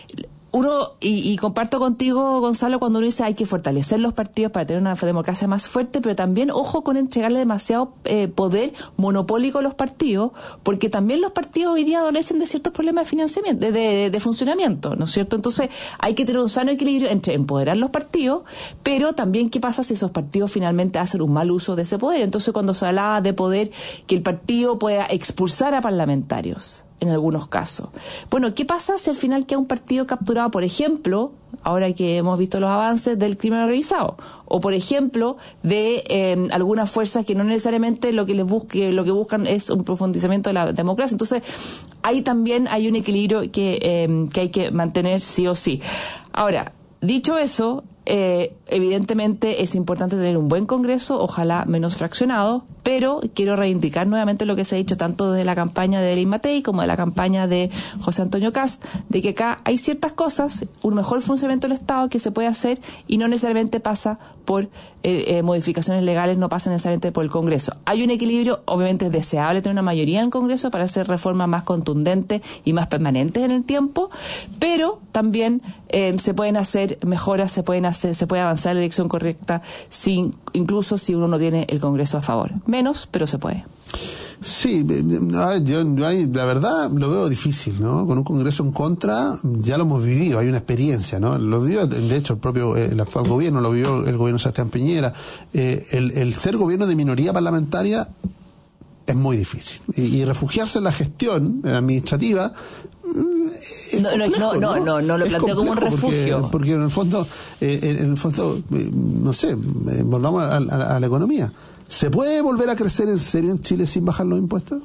Uno, y, y comparto contigo, Gonzalo, cuando uno dice hay que fortalecer los partidos para tener una democracia más fuerte, pero también ojo con entregarle demasiado eh, poder monopólico a los partidos, porque también los partidos hoy día adolecen de ciertos problemas de financiamiento, de, de, de funcionamiento, ¿no es cierto? Entonces hay que tener un sano equilibrio entre empoderar los partidos, pero también qué pasa si esos partidos finalmente hacen un mal uso de ese poder. Entonces cuando se hablaba de poder, que el partido pueda expulsar a parlamentarios en algunos casos. Bueno, ¿qué pasa si al final queda un partido capturado, por ejemplo, ahora que hemos visto los avances del crimen organizado, o por ejemplo, de eh, algunas fuerzas que no necesariamente lo que les busque, lo que buscan es un profundizamiento de la democracia? Entonces, ahí también hay un equilibrio que, eh, que hay que mantener sí o sí. Ahora, dicho eso, eh, evidentemente es importante tener un buen Congreso, ojalá menos fraccionado, pero quiero reivindicar nuevamente lo que se ha dicho tanto desde la campaña de Elin Matei como de la campaña de José Antonio Kast, de que acá hay ciertas cosas, un mejor funcionamiento del Estado que se puede hacer y no necesariamente pasa por eh, eh, modificaciones legales, no pasa necesariamente por el Congreso. Hay un equilibrio, obviamente es deseable tener una mayoría en el Congreso para hacer reformas más contundentes y más permanentes en el tiempo, pero también eh, se pueden hacer mejoras, se pueden hacer, se puede avanzar en la elección correcta, sin, incluso si uno no tiene el Congreso a favor. Menos, pero se puede. Sí, yo, yo ahí, la verdad lo veo difícil, ¿no? Con un Congreso en contra ya lo hemos vivido, hay una experiencia, ¿no? Lo vivió, de hecho, el propio el actual gobierno, lo vivió el gobierno de Sebastián Piñera. Eh, el, el ser gobierno de minoría parlamentaria es muy difícil. Y, y refugiarse en la gestión administrativa No, complejo, no, no, no, no, no lo planteo como un refugio. Porque, porque en el fondo, eh, en el fondo, eh, no sé, eh, volvamos a, a, a la economía. ¿Se puede volver a crecer en serio en Chile sin bajar los impuestos?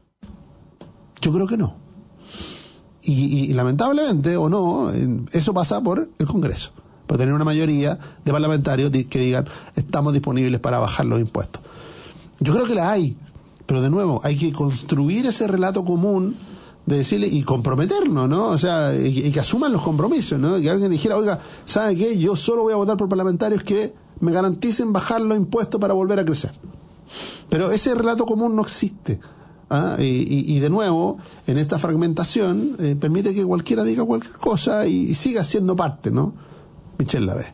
Yo creo que no. Y, y, y lamentablemente, o no, eso pasa por el Congreso, por tener una mayoría de parlamentarios que digan estamos disponibles para bajar los impuestos. Yo creo que la hay, pero de nuevo, hay que construir ese relato común de decirle y comprometernos, ¿no? O sea, y, y que asuman los compromisos, ¿no? Que alguien dijera, oiga, ¿sabe qué? Yo solo voy a votar por parlamentarios que me garanticen bajar los impuestos para volver a crecer. Pero ese relato común no existe. ¿Ah? Y, y, y de nuevo, en esta fragmentación, eh, permite que cualquiera diga cualquier cosa y, y siga siendo parte, ¿no? Michelle la ve.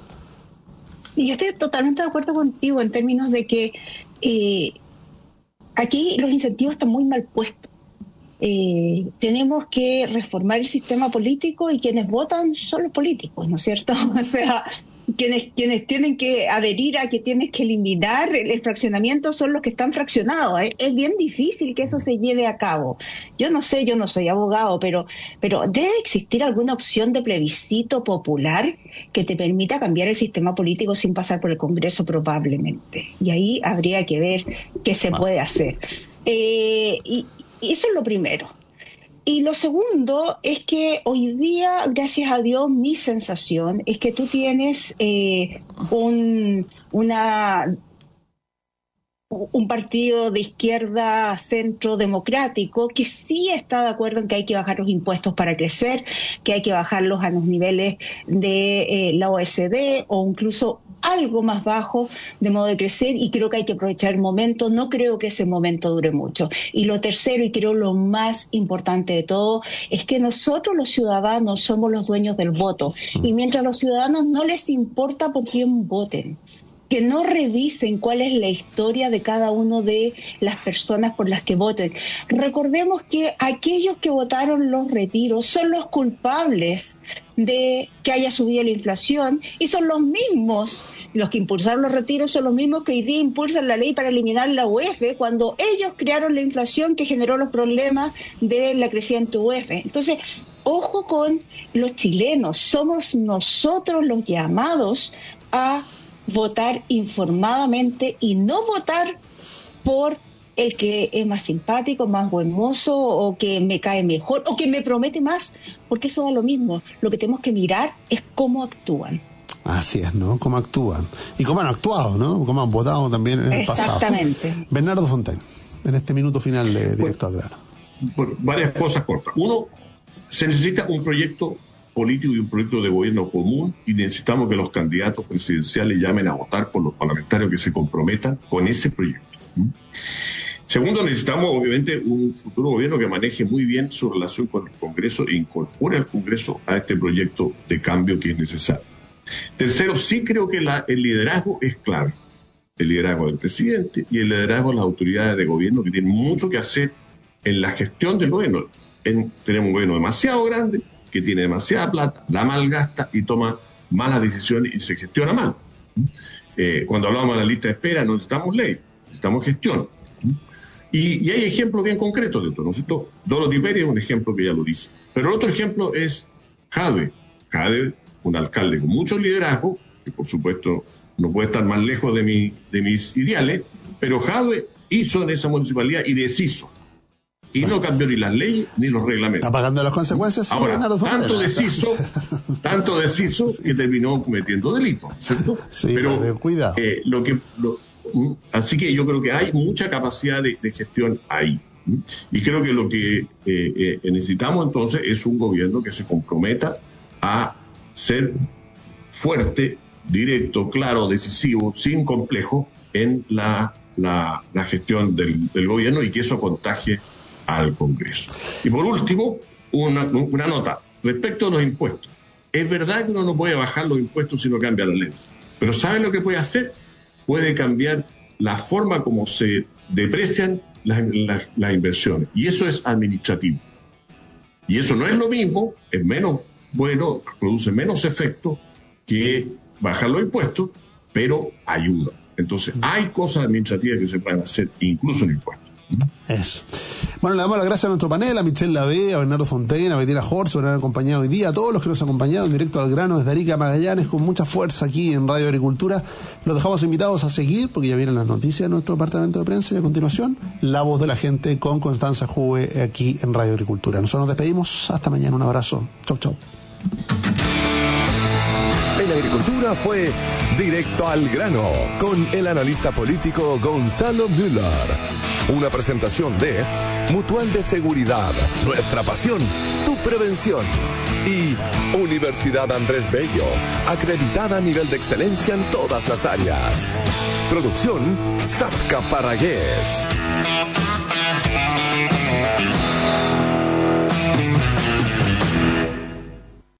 Y yo estoy totalmente de acuerdo contigo en términos de que eh, aquí los incentivos están muy mal puestos. Eh, tenemos que reformar el sistema político y quienes votan son los políticos, ¿no es cierto? O sea, quienes quienes tienen que adherir a que tienes que eliminar el, el fraccionamiento son los que están fraccionados. Es, es bien difícil que eso se lleve a cabo. Yo no sé, yo no soy abogado, pero pero debe existir alguna opción de plebiscito popular que te permita cambiar el sistema político sin pasar por el Congreso probablemente. Y ahí habría que ver qué se puede hacer. Eh, y Y eso es lo primero. Y lo segundo es que hoy día, gracias a Dios, mi sensación es que tú tienes eh, un, una, un partido de izquierda centro democrático que sí está de acuerdo en que hay que bajar los impuestos para crecer, que hay que bajarlos a los niveles de eh, la O E C D o incluso algo más bajo de modo de crecer, y creo que hay que aprovechar el momento. No creo que ese momento dure mucho. Y lo tercero, y creo lo más importante de todo, es que nosotros los ciudadanos somos los dueños del voto, y mientras a los ciudadanos no les importa por quién voten, que no revisen cuál es la historia de cada una de las personas por las que voten. Recordemos que aquellos que votaron los retiros son los culpables de que haya subido la inflación, y son los mismos, los que impulsaron los retiros son los mismos que hoy día impulsan la ley para eliminar la U E F, cuando ellos crearon la inflación que generó los problemas de la creciente U E F. Entonces, ojo con los chilenos, somos nosotros los llamados a votar informadamente y no votar por el que es más simpático, más buen mozo, o que me cae mejor, o que me promete más, porque eso da lo mismo. Lo que tenemos que mirar es cómo actúan. Así es, ¿no? Cómo actúan. Y cómo han actuado, ¿no? Cómo han votado también en el pasado. Exactamente. Bernardo Fontaine, en este minuto final de Directo al Grano. Bueno, varias cosas cortas. Uno, se necesita un proyecto político y un proyecto de gobierno común, y necesitamos que los candidatos presidenciales llamen a votar por los parlamentarios que se comprometan con ese proyecto. ¿Mm? Segundo, necesitamos obviamente un futuro gobierno que maneje muy bien su relación con el Congreso e incorpore al Congreso a este proyecto de cambio que es necesario. Tercero, sí creo que la, el liderazgo es clave. El liderazgo del presidente y el liderazgo de las autoridades de gobierno, que tienen mucho que hacer en la gestión del gobierno. En, tenemos un gobierno demasiado grande, que tiene demasiada plata, la malgasta y toma malas decisiones y se gestiona mal. Eh, cuando hablamos de la lista de espera, no necesitamos ley, necesitamos gestión. Y, y hay ejemplos bien concretos de esto, ¿no es cierto? Dorothy Pérez es un ejemplo que ya lo dije. Pero el otro ejemplo es Jadwe. Jadwe, un alcalde con mucho liderazgo, que por supuesto no puede estar más lejos de, mi, de mis ideales, pero Jadwe hizo en esa municipalidad y deshizo. Y no cambió ni las leyes ni los reglamentos. Apagando las consecuencias. Ahora, sí, tanto deshizo, tanto deshizo que terminó cometiendo delitos, ¿cierto? Sí, pero cuidado. Eh, lo que... Lo, Así que yo creo que hay mucha capacidad de, de gestión ahí. Y creo que lo que eh, eh, necesitamos entonces es un gobierno que se comprometa a ser fuerte, directo, claro, decisivo, sin complejo en la, la, la gestión del, del gobierno y que eso contagie al Congreso. Y por último, una, una nota respecto a los impuestos. Es verdad que uno no puede bajar los impuestos si no cambia la ley. Pero ¿saben lo que puede hacer? Puede cambiar la forma como se deprecian las, las, las inversiones. Y eso es administrativo. Y eso no es lo mismo, es menos bueno, produce menos efecto que bajar los impuestos, pero ayuda. Entonces, hay cosas administrativas que se pueden hacer, incluso en impuestos. Eso. Bueno, le damos las gracias a nuestro panel, a Michelle Lavé, a Bernardo Fontaine, a Bettina Horst por haber acompañado hoy día, a todos los que nos acompañaron directo al grano desde Arica a Magallanes, con mucha fuerza aquí en Radio Agricultura. Los dejamos invitados a seguir, porque ya vienen las noticias de nuestro departamento de prensa, y a continuación, La Voz de la Gente con Constanza Juve aquí en Radio Agricultura. Nosotros nos despedimos, hasta mañana, un abrazo. Chau, chau. En Agricultura fue Directo al Grano con el analista político Gonzalo Müller. Una presentación de Mutual de Seguridad, nuestra pasión, tu prevención. Y Universidad Andrés Bello, acreditada a nivel de excelencia en todas las áreas. Producción Zapca Paragués.